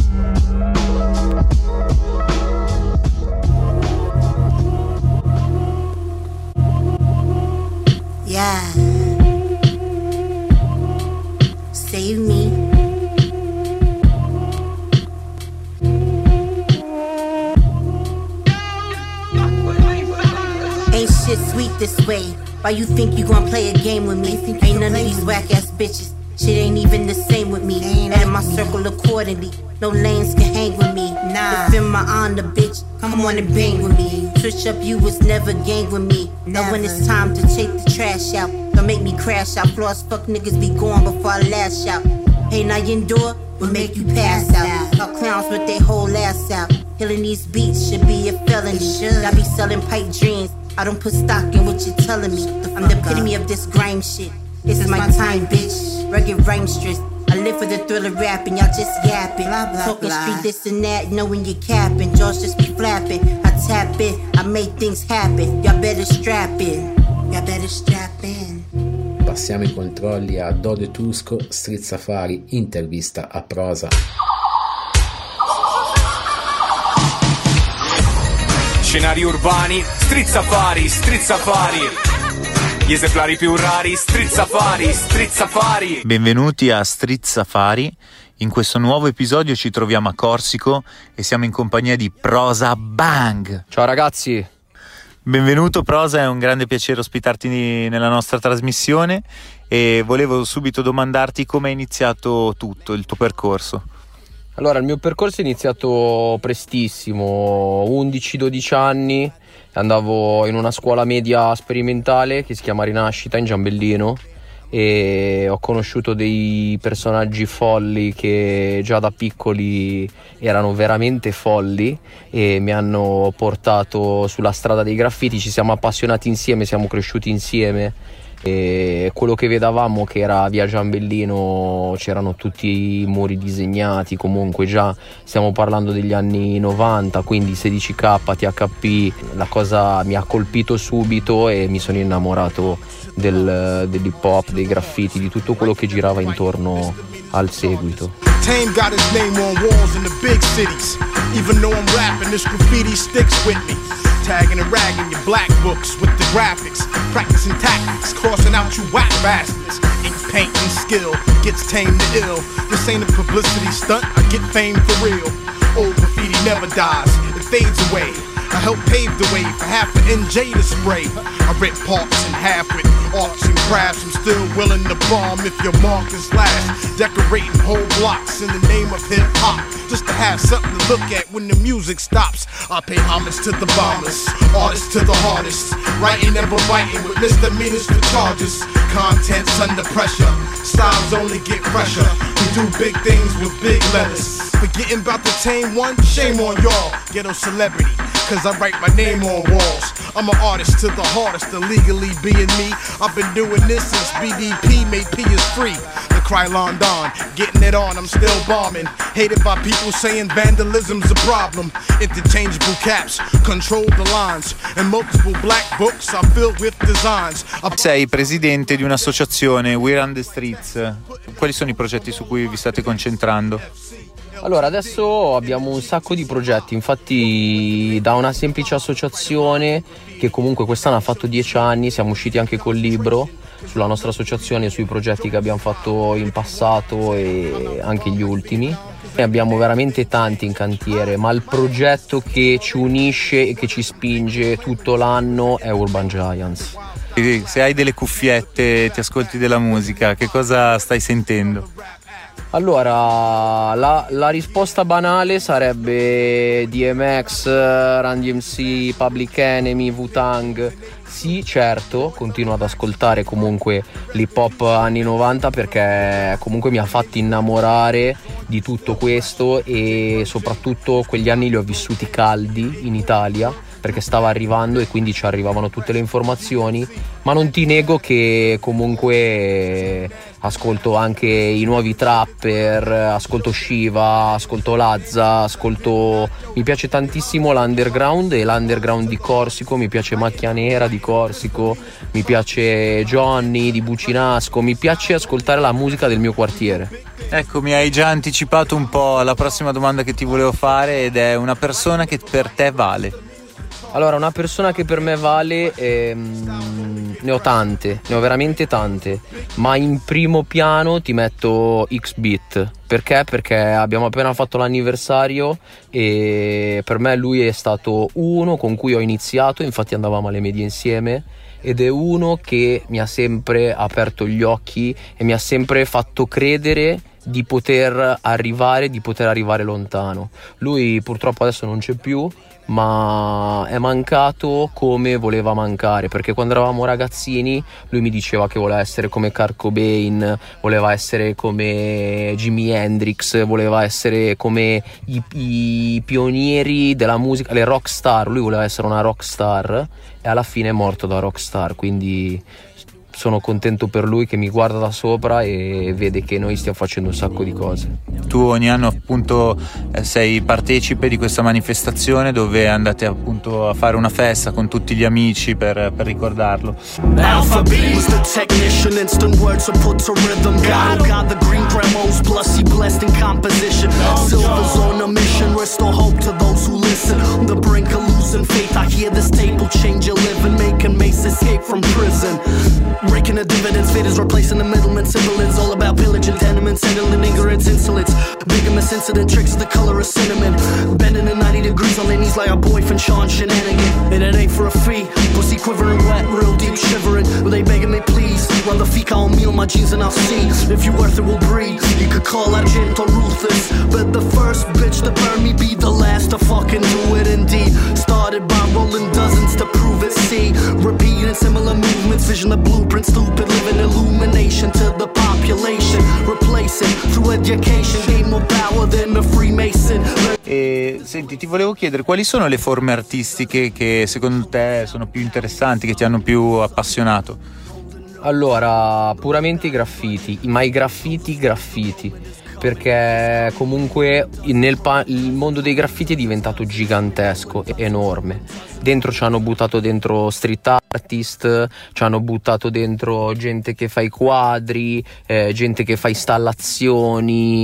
Yeah. Save me. Ain't shit sweet this way. Why you think you gon' play a game with me? Ain't none of these whack ass bitches. Shit ain't even the same with me. Add my circle accordingly. No lanes can hang with me. Nah. Defend my honor, bitch. Come on and bang with me. Switch up, you was never gang with me. Now when it's time to take the trash out, don't make me crash out. Floss fuck niggas be gone before I lash out. Hey, now you endure, will make you pass out. Talk clowns with their whole ass out. Killing these beats should be a felony. I be selling pipe dreams. I don't put stock in what you're telling me. I'm the epitome of this grime shit. This is my time, bitch. Rugged rhymestress. I live for the thrill of rapping, y'all just yapping. Blah, blah, Talking blah. Street this and that, knowing you're capping. Jaws just be flapping. I tap in, I make things happen. Y'all better strap in. Y'all better strap in. Passiamo i controlli a Dodo Tusco, Street Safari, intervista a Prosa. Scenari urbani, Street Safari, Street Safari. Gli esemplari più rari, Street Safari, Street Safari. Benvenuti a Street Safari. In questo nuovo episodio ci troviamo a Corsico e siamo in compagnia di Prosa Bang. Ciao ragazzi. Benvenuto Prosa, è un grande piacere ospitarti nella nostra trasmissione e volevo subito domandarti come è iniziato tutto, il tuo percorso. Allora, il mio percorso è iniziato prestissimo, undici dodici anni, andavo in una scuola media sperimentale che si chiama Rinascita in Giambellino e ho conosciuto dei personaggi folli che già da piccoli erano veramente folli e mi hanno portato sulla strada dei graffiti, ci siamo appassionati insieme, siamo cresciuti insieme e quello che vedavamo che era via Giambellino c'erano tutti i muri disegnati, comunque già stiamo parlando degli anni novanta, quindi sedici K, T H P, la cosa mi ha colpito subito e mi sono innamorato del, dell'hip hop, dei graffiti, di tutto quello che girava intorno al seguito. Tame got his name on walls in the big cities. Even though I'm rapping, this graffiti sticks with me. Tagging and ragging your black books with the graphics. Practicing tactics, crossing out you whack bastards. Ink paint and skill gets tame to ill. This ain't a publicity stunt, I get fame for real. Old graffiti never dies, it fades away. I help pave the way for half an N J to spray. I rip parts in half with arts and crafts. I'm still willing to bomb if your mark is last. Decorating whole blocks in the name of hip hop, just to have something to look at when the music stops. I pay homage to the bombers, artists to the hardest. Writing never writing with misdemeanors for charges. Contents under pressure, styles only get fresher. We do big things with big letters. Forgetting about the tame one, shame on y'all. Ghetto celebrity, cause I write my name on walls. I'm an artist to the hardest, illegally being me. I've been doing this since B D P made P is free. The Krylon Don, getting it on, I'm still bombing. Hated by people saying vandalism's a problem. Interchangeable caps, control the lines. And multiple black books are filled with designs. Sei presidente di un'associazione, We're on the Streets. Quali sono i progetti su cui vi state concentrando? Allora, adesso abbiamo un sacco di progetti, infatti da una semplice associazione che comunque quest'anno ha fatto dieci anni, siamo usciti anche col libro sulla nostra associazione, sui progetti che abbiamo fatto in passato e anche gli ultimi. Ne abbiamo veramente tanti in cantiere, ma il progetto che ci unisce e che ci spinge tutto l'anno è Urban Giants. Se hai delle cuffiette, ti ascolti della musica, che cosa stai sentendo? Allora, la, la risposta banale sarebbe D M X, Run D M C, Public Enemy, Wu-Tang. Sì, certo, continuo ad ascoltare comunque l'hip hop anni novanta perché comunque mi ha fatto innamorare di tutto questo e soprattutto quegli anni li ho vissuti caldi in Italia perché stava arrivando e quindi ci arrivavano tutte le informazioni, ma non ti nego che comunque ascolto anche i nuovi trapper, ascolto Shiva, ascolto Lazza, ascolto... mi piace tantissimo l'underground e l'underground di Corsico, mi piace Macchia Nera di Corsico, mi piace Johnny di Bucinasco, mi piace ascoltare la musica del mio quartiere. Ecco, mi hai già anticipato un po' alla prossima domanda che ti volevo fare ed è una persona che per te vale. Allora, una persona che per me vale, ehm, ne ho tante, ne ho veramente tante, ma in primo piano ti metto X-Beat. Perché? Perché abbiamo appena fatto l'anniversario e per me lui è stato uno con cui ho iniziato, infatti andavamo alle medie insieme, ed è uno che mi ha sempre aperto gli occhi e mi ha sempre fatto credere di poter arrivare, di poter arrivare lontano. Lui purtroppo adesso non c'è più, ma è mancato come voleva mancare, perché quando eravamo ragazzini lui mi diceva che voleva essere come Kurt Cobain, voleva essere come Jimi Hendrix, voleva essere come i, i pionieri della musica, le rock star. Lui voleva essere una rock star e alla fine è morto da rock star, quindi sono contento per lui che mi guarda da sopra e vede che noi stiamo facendo un sacco di cose. Tu ogni anno appunto sei partecipe di questa manifestazione dove andate appunto a fare una festa con tutti gli amici per, per ricordarlo. Alpha B was the technician, instant words are put to rhythm. God, God, the green premos, plus he blessed in composition. Silver's on a mission, restore hope to those who listen. On the brink of losing faith, I hear this table change your living, making Mace escape from prison. Raking the dividends, faders replacing the middlemen, sibilants, all about pillaging tenements, handling ignorance, insolence. Bigamous incident, tricks the color of cinnamon. Bending at ninety degrees on their knees like a boyfriend Sean Shenanigan. And it ain't for a fee, pussy quivering wet, real deep shivering. Well, they begging me please, run the fika on me on my jeans and I'll see if you worth it will breathe. You could call out gentle ruthless, but the first bitch to burn me be the last to fucking do it indeed. Started by rolling dozens to prove it, see. Repeating similar movements, vision the blueprint, stupid living illumination to the population. Replacing through education, gain more power than a Freemason. E senti, ti volevo chiedere quali sono le forme artistiche che secondo te sono più interessanti, che ti hanno più appassionato? Allora, puramente i graffiti, ma i graffiti graffiti, perché comunque nel pa- il mondo dei graffiti è diventato gigantesco, enorme. Dentro ci hanno buttato dentro street artist, ci hanno buttato dentro gente che fa i quadri, eh, gente che fa installazioni,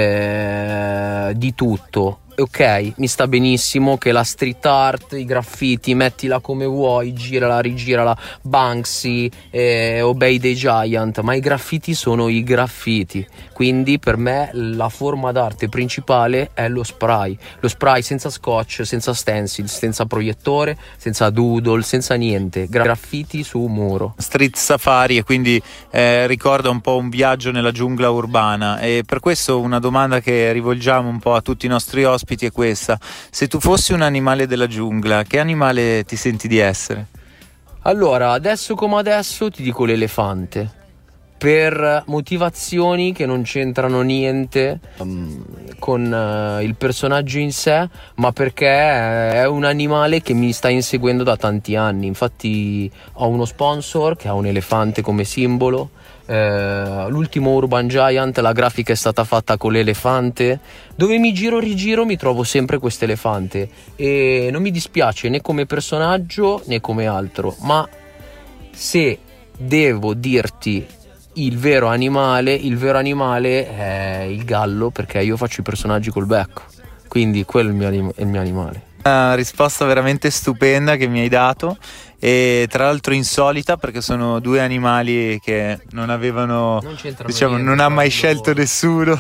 eh, di tutto. Ok, mi sta benissimo che la street art, i graffiti, mettila come vuoi, girala, rigirala, Banksy, eh, Obey the Giant, ma i graffiti sono i graffiti, quindi per me la forma d'arte principale è lo spray, lo spray senza scotch, senza stencil, senza proiettore, senza doodle, senza niente, graffiti su muro. Street Safari, e quindi eh, ricorda un po' un viaggio nella giungla urbana, e per questo una domanda che rivolgiamo un po' a tutti i nostri ospiti è questa: se tu fossi un animale della giungla, che animale ti senti di essere? Allora, adesso come adesso ti dico l'elefante, per motivazioni che non c'entrano niente um, con uh, il personaggio in sé, ma perché è un animale che mi sta inseguendo da tanti anni. Infatti ho uno sponsor che ha un elefante come simbolo. Uh, l'ultimo Urban Giant, la grafica è stata fatta con l'elefante, dove mi giro rigiro mi trovo sempre questo elefante, e non mi dispiace né come personaggio né come altro. Ma se devo dirti il vero animale, il vero animale è il gallo, perché io faccio i personaggi col becco, quindi quello è il mio, anim- è il mio animale. Una risposta veramente stupenda che mi hai dato, e tra l'altro insolita, perché sono due animali che non avevano, non diciamo, niente, non ha mai scelto loro. Nessuno.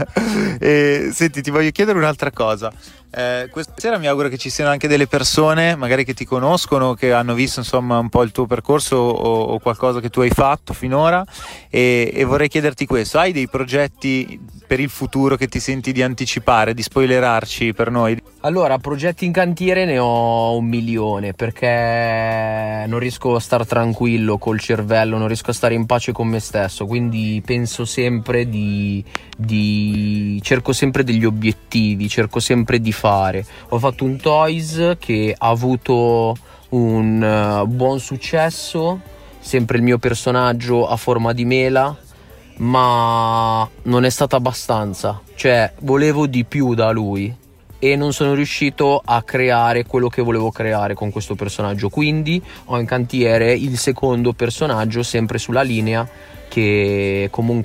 E senti, ti voglio chiedere un'altra cosa. Eh, questa sera mi auguro che ci siano anche delle persone magari che ti conoscono, che hanno visto insomma un po' il tuo percorso o, o qualcosa che tu hai fatto finora, e, e vorrei chiederti questo: hai dei progetti per il futuro che ti senti di anticipare, di spoilerarci per noi? Allora, progetti in cantiere ne ho un milione, perché non riesco a stare tranquillo col cervello, non riesco a stare in pace con me stesso, quindi penso sempre di, di cerco sempre degli obiettivi, cerco sempre di fare. Ho fatto un Toys che ha avuto un uh, buon successo, sempre il mio personaggio a forma di mela, ma non è stato abbastanza, cioè volevo di più da lui e non sono riuscito a creare quello che volevo creare con questo personaggio, quindi ho in cantiere il secondo personaggio, sempre sulla linea, che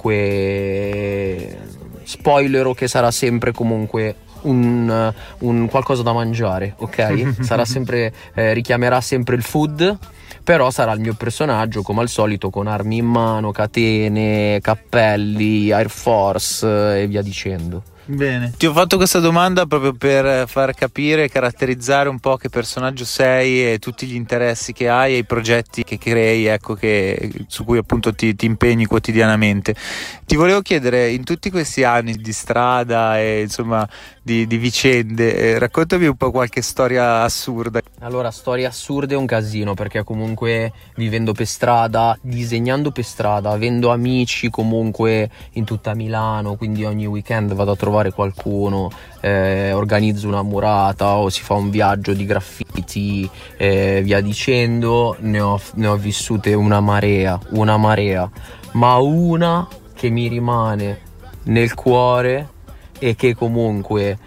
comunque spoilero che sarà sempre comunque un, un qualcosa da mangiare, ok? Sarà sempre, eh, richiamerà sempre il food, però sarà il mio personaggio come al solito, con armi in mano, catene, cappelli, Air Force e via dicendo. Bene, ti ho fatto questa domanda proprio per far capire e caratterizzare un po' che personaggio sei e tutti gli interessi che hai e i progetti che crei, ecco, che, su cui appunto ti, ti impegni quotidianamente. Ti volevo chiedere, in tutti questi anni di strada e insomma di, di vicende, eh, raccontami un po' qualche storia assurda. Allora, storie assurde è un casino, perché comunque vivendo per strada, disegnando per strada, avendo amici comunque in tutta Milano, quindi ogni weekend vado a trovare qualcuno, eh, organizzo una murata o si fa un viaggio di graffiti, eh, via dicendo, ne ho, ne ho vissute una marea, una marea, ma una che mi rimane nel cuore e che comunque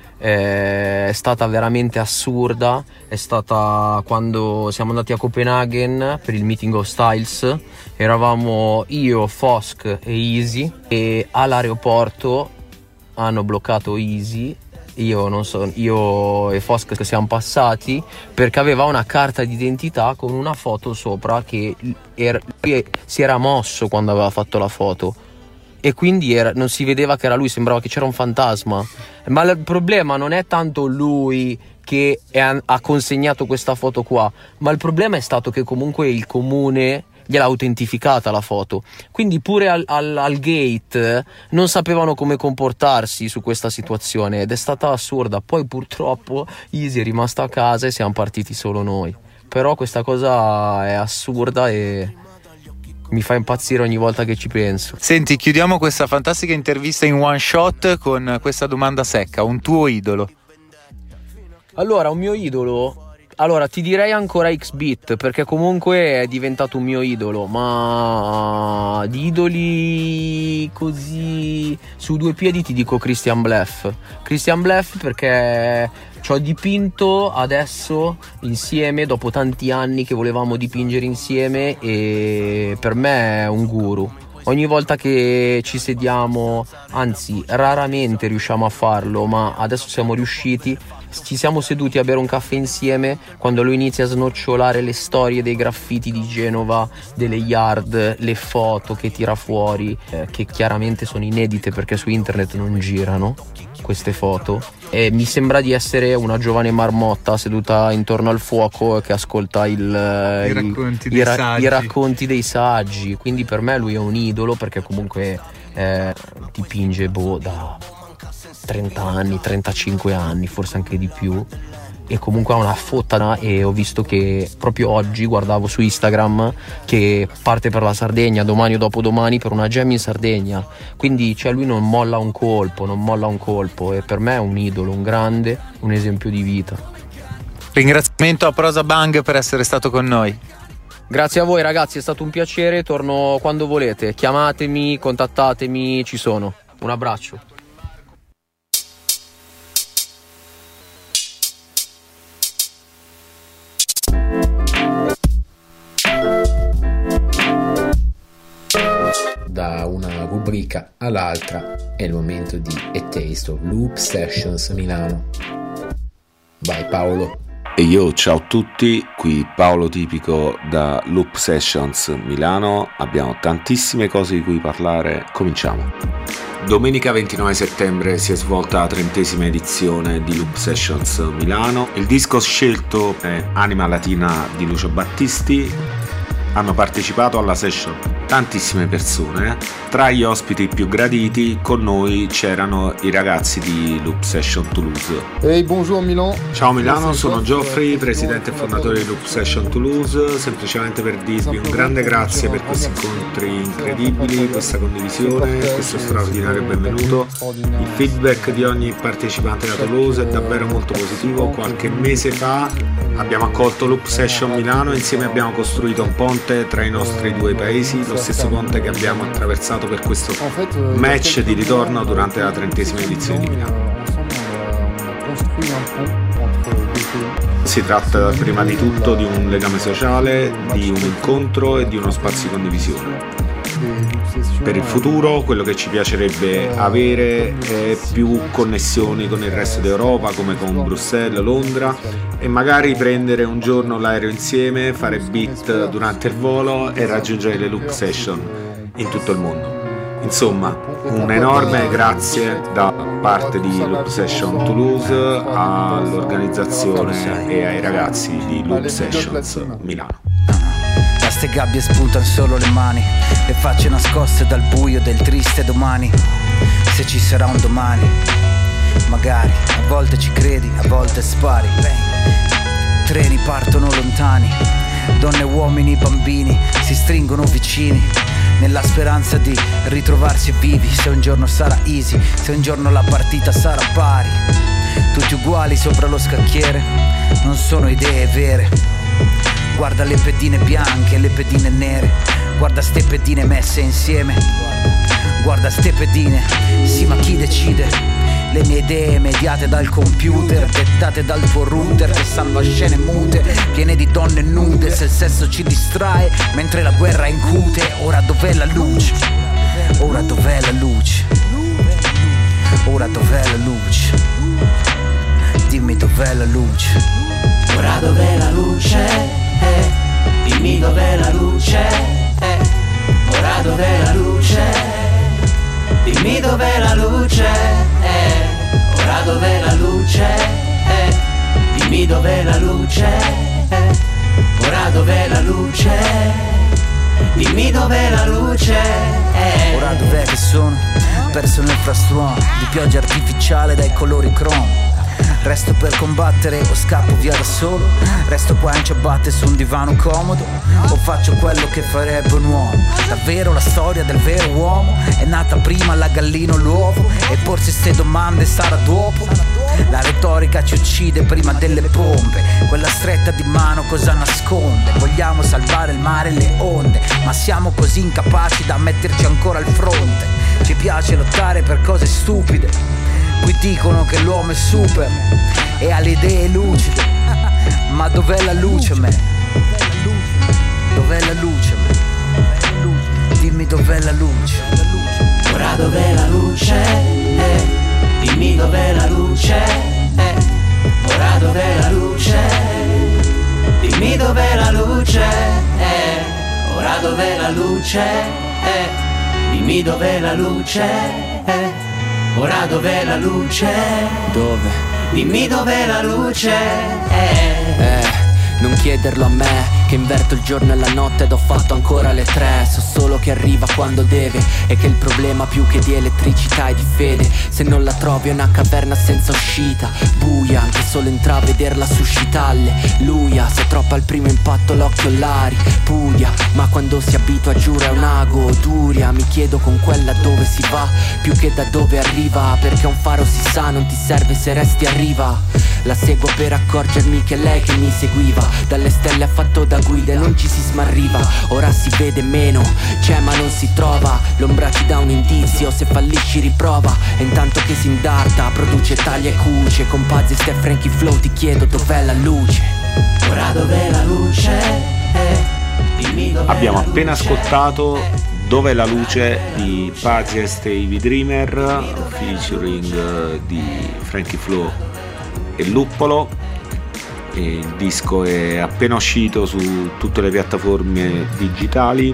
eh, è stata veramente assurda, è stata quando siamo andati a Copenaghen per il Meeting of Styles. Eravamo io, Fosk e Easy, e all'aeroporto hanno bloccato Easy, io non so, io e Fosk che siamo passati, perché aveva una carta d'identità con una foto sopra che era, lui si era mosso quando aveva fatto la foto, e quindi era, non si vedeva che era lui, sembrava che c'era un fantasma. Ma il problema non è tanto lui che è, ha consegnato questa foto qua, ma il problema è stato che comunque il comune gliel'ha autentificata la foto, quindi pure al, al, al gate non sapevano come comportarsi su questa situazione, ed è stata assurda. Poi purtroppo Easy è rimasto a casa e siamo partiti solo noi, però questa cosa è assurda e mi fa impazzire ogni volta che ci penso. Senti, chiudiamo questa fantastica intervista in one shot con questa domanda secca: un tuo idolo? Allora, un mio idolo Allora, ti direi ancora X-Beat, perché comunque è diventato un mio idolo, ma di idoli così su due piedi ti dico Christian Bleff. Christian Bleff perché ci ho dipinto adesso insieme dopo tanti anni che volevamo dipingere insieme e per me è un guru. Ogni volta che ci sediamo, anzi raramente riusciamo a farlo, ma adesso siamo riusciti, ci siamo seduti a bere un caffè insieme quando lui inizia a snocciolare le storie dei graffiti di Genova, delle yard, le foto che tira fuori, eh, che chiaramente sono inedite perché su internet non girano queste foto, e mi sembra di essere una giovane marmotta seduta intorno al fuoco che ascolta il, I, il, racconti, i, dei ra- i racconti dei saggi. Quindi per me lui è un idolo perché comunque eh, dipinge boh, da trenta anni, trentacinque anni, forse anche di più, e comunque ha una fotta. E ho visto che proprio oggi guardavo su Instagram che parte per la Sardegna domani o dopodomani per una jam in Sardegna, quindi cioè lui non molla un colpo, non molla un colpo e per me è un idolo, un grande, un esempio di vita. Ringraziamento a Prosa Bang per essere stato con noi. Grazie a voi ragazzi, è stato un piacere, torno quando volete, chiamatemi, contattatemi, ci sono. Un abbraccio. Da una rubrica all'altra è il momento di A Taste of Loop Sessions Milano. Vai Paolo. E io, ciao a tutti, qui Paolo Tipico da Loop Sessions Milano. Abbiamo tantissime cose di cui parlare, cominciamo. Domenica ventinove settembre si è svolta la trentesima edizione di Loop Sessions Milano. Il disco scelto è Anima Latina di Lucio Battisti. Hanno partecipato alla session tantissime persone. Tra gli ospiti più graditi con noi c'erano i ragazzi di Loop Session Toulouse. Hey, bonjour Milan. Ciao Milano, sono Geoffrey, presidente e fondatore di Loop Session Toulouse. Semplicemente per dirvi un grande grazie per questi incontri incredibili, questa condivisione, questo straordinario benvenuto. Il feedback di ogni partecipante da Toulouse è davvero molto positivo. Qualche mese fa abbiamo accolto Loop Session Milano e insieme abbiamo costruito un ponte tra i nostri due paesi, lo stesso ponte che abbiamo attraversato per questo match di ritorno durante la trentesima edizione di Milano. Si tratta prima di tutto di un legame sociale, di un incontro e di uno spazio di condivisione. Per il futuro quello che ci piacerebbe avere è più connessioni con il resto d'Europa, come con Bruxelles, Londra, e magari prendere un giorno l'aereo insieme, fare beat durante il volo e raggiungere le loop session in tutto il mondo. Insomma, un enorme grazie da parte di Loop Session Toulouse all'organizzazione e ai ragazzi di Loop Sessions Milano. Da ste gabbie spuntano solo le mani, le facce nascoste dal buio del triste domani. Se ci sarà un domani, magari, a volte ci credi, a volte spari. Treni partono lontani, donne, uomini, bambini si stringono vicini, nella speranza di ritrovarsi vivi. Se un giorno sarà easy, se un giorno la partita sarà pari. Tutti uguali sopra lo scacchiere, non sono idee vere. Guarda le pedine bianche e le pedine nere, guarda ste pedine messe insieme, guarda ste pedine, sì ma chi decide? Le mie idee mediate dal computer, dettate dal tuo router che salva scene mute, piene di donne nude. Se il sesso ci distrae mentre la guerra incute, ora dov'è la luce? Ora dov'è la luce? Ora dov'è la luce? Dimmi dov'è la luce? Ora dov'è la luce? Eh, dimmi dov'è la luce? Eh, ora dov'è la luce? Dimmi dov'è la luce? Eh, ora dov'è la luce? Eh, dimmi dov'è la luce? Eh, ora dov'è la luce? Dimmi dov'è la luce? Eh. Ora dov'è che sono? Perso nel frastuono di pioggia artificiale dai colori chrome. Resto per combattere o scappo via da solo? Resto qua in ciabatte su un divano comodo? O faccio quello che farebbe un uomo? Davvero la storia del vero uomo è nata prima la gallina o l'uovo? E porsi ste domande sarà dopo? La retorica ci uccide prima delle bombe. Quella stretta di mano cosa nasconde? Vogliamo salvare il mare e le onde, ma siamo così incapaci da metterci ancora al fronte. Ci piace lottare per cose stupide. Qui dicono che l'uomo è super e ha le idee lucide. Ma dov'è la luce, me? Dov'è la luce, me? Dimmi dov'è la luce. Ora dov'è la luce? Eh, dimmi dov'è la luce? Eh, ora dov'è la luce? Dimmi dov'è la luce? Eh, ora dov'è la luce? Eh, dimmi dov'è la luce? Eh, ora dov'è la luce? Dove? Dimmi dov'è la luce? Eh, eh non chiederlo a me, che inverto il giorno e la notte ed ho fatto ancora le tre. So solo che arriva quando deve e che il problema più che di elettricità è di fede. Se non la trovi è una caverna senza uscita, buia, anche solo intravederla suscita alleluia. Se troppo al primo impatto l'occhio l'ari pudia, ma quando si abitua giura è una goduria. Mi chiedo con quella dove si va più che da dove arriva, perché un faro si sa non ti serve se resti a riva. La seguo per accorgermi che è lei che mi seguiva, dalle stelle ha fatto da guida e non ci si smarriva. Ora si vede meno, c'è ma non si trova. L'ombra ti dà un indizio, se fallisci riprova. E intanto che si indarta, produce taglia e cuce. Con Pazzi, Ste, Frankie Flow ti chiedo dov'è la luce. Ora dov'è la luce? Eh, dimmi dov'è. Abbiamo la appena luce? ascoltato Dov'è la luce di Pazzi e Stevie Dreamer featuring di Frankie Flow e Luppolo. E il disco è appena uscito su tutte le piattaforme digitali.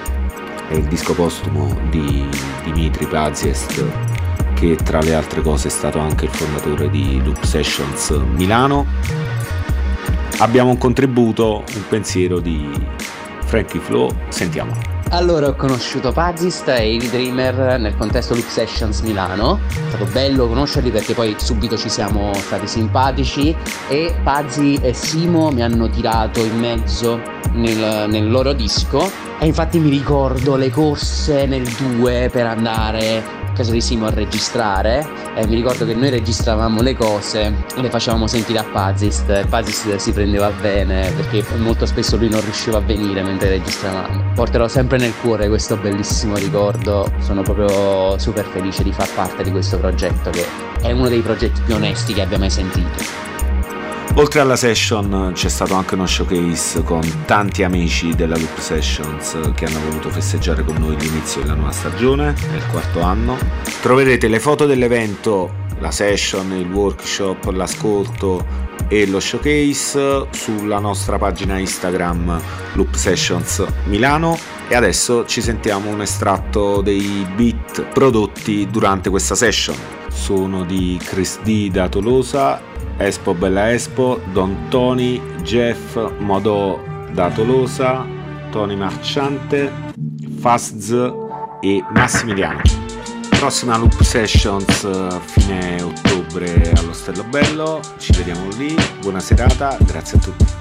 È il disco postumo di Dimitri Paziest, che tra le altre cose è stato anche il fondatore di Loop Sessions Milano. Abbiamo un contributo, un pensiero di Frankie Flow, sentiamolo. Allora, ho conosciuto Pazist e i Dreamer nel contesto Loop Sessions Milano. È stato bello conoscerli perché poi subito ci siamo stati simpatici e Pazzi e Simo mi hanno tirato in mezzo nel, nel loro disco e infatti mi ricordo le corse nel due per andare a casa di Simo a registrare e mi ricordo che noi registravamo le cose e le facevamo sentire a Pazist e Pazist si prendeva bene perché molto spesso lui non riusciva a venire mentre registravamo. Porterò sempre nel cuore questo bellissimo ricordo, sono proprio super felice di far parte di questo progetto che è uno dei progetti più onesti che abbia mai sentito. Oltre alla session c'è stato anche uno showcase con tanti amici della Loop Sessions che hanno voluto festeggiare con noi l'inizio della nuova stagione, è il quarto anno. Troverete le foto dell'evento, la session, il workshop, l'ascolto e lo showcase sulla nostra pagina Instagram Loop Sessions Milano. E adesso ci sentiamo un estratto dei beat prodotti durante questa session. Sono di Chris D da Tolosa, Espo Bella Espo, Don Tony, Jeff Modò da Tolosa, Tony Marciante, Fazz e Massimiliano. Prossima Loop Sessions fine ottobre all'Ostello Bello, ci vediamo lì, buona serata, grazie a tutti.